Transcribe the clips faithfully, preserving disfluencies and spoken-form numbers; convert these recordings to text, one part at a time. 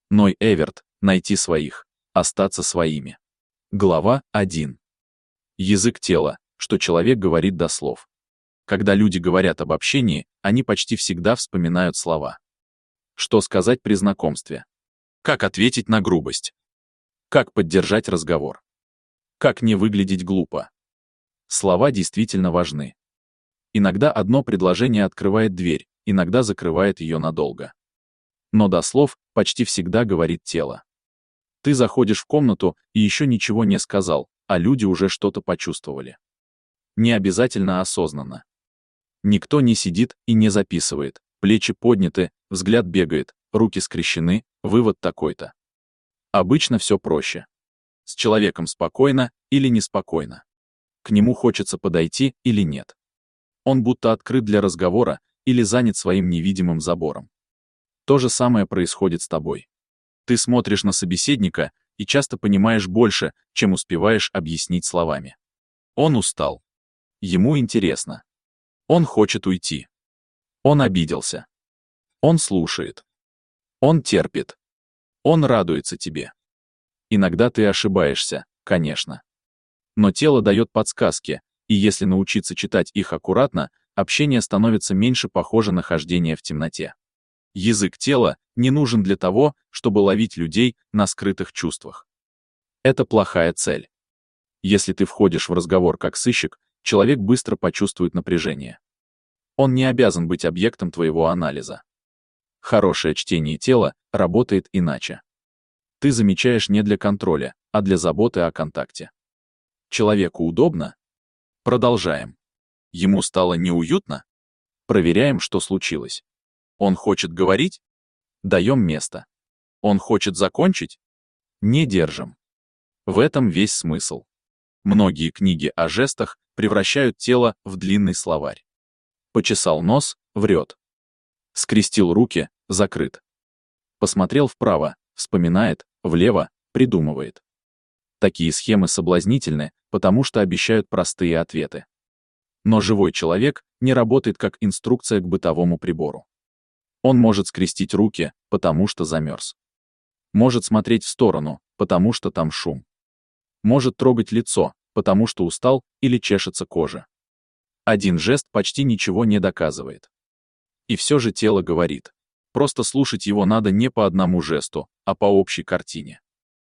Ной Эверт. Найти своих. Остаться своими. Глава один. Язык тела. Что человек говорит до слов. Когда люди говорят об общении, они почти всегда вспоминают слова. Что сказать при знакомстве? Как ответить на грубость? Как поддержать разговор? Как не выглядеть глупо? Слова действительно важны. Иногда одно предложение открывает дверь, иногда закрывает ее надолго. Но до слов почти всегда говорит тело. Ты заходишь в комнату и еще ничего не сказал, а люди уже что-то почувствовали. Не обязательно осознанно. Никто не сидит и не записывает, плечи подняты, взгляд бегает, руки скрещены, вывод такой-то. Обычно все проще. С человеком спокойно или неспокойно. К нему хочется подойти или нет. Он будто открыт для разговора или занят своим невидимым забором. То же самое происходит с тобой. Ты смотришь на собеседника и часто понимаешь больше, чем успеваешь объяснить словами. Он устал. Ему интересно. Он хочет уйти. Он обиделся. Он слушает. Он терпит. Он радуется тебе. Иногда ты ошибаешься, конечно. Но тело дает подсказки, и если научиться читать их аккуратно, общение становится меньше похоже на хождение в темноте. Язык тела не нужен для того, чтобы ловить людей на скрытых чувствах. Это плохая цель. Если ты входишь в разговор как сыщик, человек быстро почувствует напряжение. Он не обязан быть объектом твоего анализа. Хорошее чтение тела работает иначе. Ты замечаешь не для контроля, а для заботы о контакте. Человеку удобно? Продолжаем. Ему стало неуютно? Проверяем, что случилось. Он хочет говорить? Даем место. Он хочет закончить? Не держим. В этом весь смысл. Многие книги о жестах превращают тело в длинный словарь. Почесал нос, врет. Скрестил руки, закрыт. Посмотрел вправо, вспоминает, влево, придумывает. Такие схемы соблазнительны, потому что обещают простые ответы. Но живой человек не работает как инструкция к бытовому прибору. Он может скрестить руки, потому что замерз. Может смотреть в сторону, потому что там шум. Может трогать лицо, потому что устал или чешется кожа. Один жест почти ничего не доказывает. И все же тело говорит. Просто слушать его надо не по одному жесту, а по общей картине.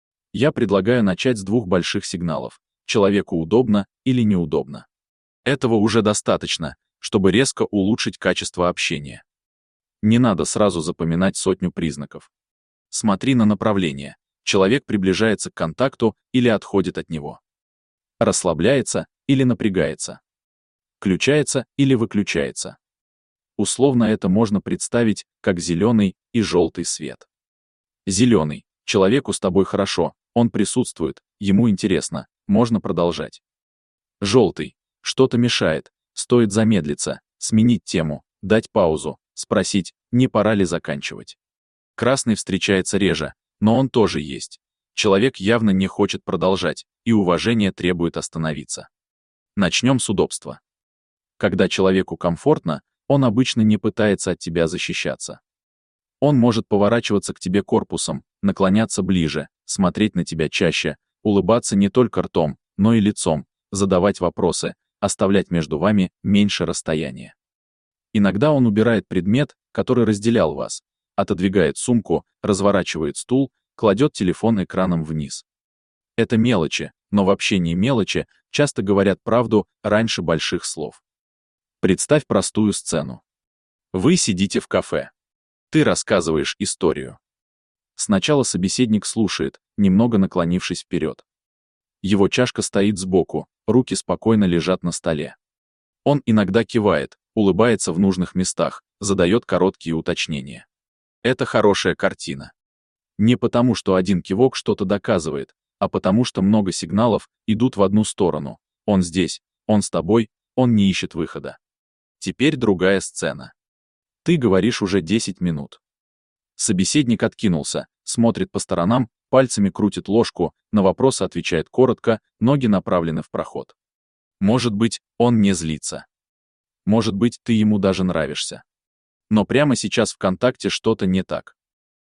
Я предлагаю начать с двух больших сигналов. Человеку удобно или неудобно. Этого уже достаточно, чтобы резко улучшить качество общения. Не надо сразу запоминать сотню признаков. Смотри на направление. Человек приближается к контакту или отходит от него. Расслабляется или напрягается. Включается или выключается. Условно это можно представить как зеленый и желтый свет. Зеленый. Человеку с тобой хорошо, он присутствует, ему интересно, можно продолжать. Желтый. Что-то мешает, стоит замедлиться, сменить тему, дать паузу, спросить, не пора ли заканчивать. Красный встречается реже, но он тоже есть. Человек явно не хочет продолжать, и уважение требует остановиться. Начнем с удобства. Когда человеку комфортно, он обычно не пытается от тебя защищаться. Он может поворачиваться к тебе корпусом, наклоняться ближе, смотреть на тебя чаще, улыбаться не только ртом, но и лицом, задавать вопросы, оставлять между вами меньше расстояния. Иногда он убирает предмет, который разделял вас, отодвигает сумку, разворачивает стул, кладет телефон экраном вниз. Это мелочи, но в общении мелочи часто говорят правду раньше больших слов. Представь простую сцену. Вы сидите в кафе. Ты рассказываешь историю. Сначала собеседник слушает, немного наклонившись вперед. Его чашка стоит сбоку, руки спокойно лежат на столе. Он иногда кивает, улыбается в нужных местах, задает короткие уточнения. Это хорошая картина. Не потому, что один кивок что-то доказывает, а потому что много сигналов идут в одну сторону. Он здесь, он с тобой, он не ищет выхода. Теперь другая сцена. Ты говоришь уже десять минут. Собеседник откинулся, смотрит по сторонам, пальцами крутит ложку, на вопросы отвечает коротко, ноги направлены в проход. Может быть, он не злится. Может быть, ты ему даже нравишься. Но прямо сейчас в контакте что-то не так.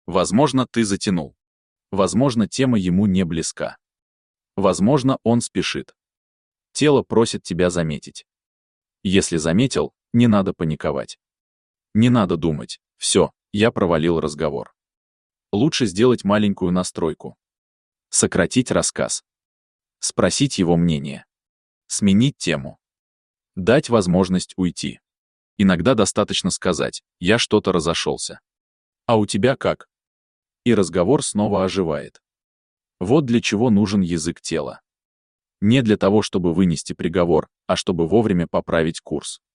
Возможно, ты затянул. Возможно, тема ему не близка. Возможно, он спешит. Тело просит тебя заметить. Если заметил, не надо паниковать. Не надо думать: все, я провалил разговор. Лучше сделать маленькую настройку. Сократить рассказ. Спросить его мнение. Сменить тему. Дать возможность уйти. Иногда достаточно сказать: я что-то разошелся. А у тебя как? И разговор снова оживает. Вот для чего нужен язык тела. Не для того, чтобы вынести приговор, а чтобы вовремя поправить курс.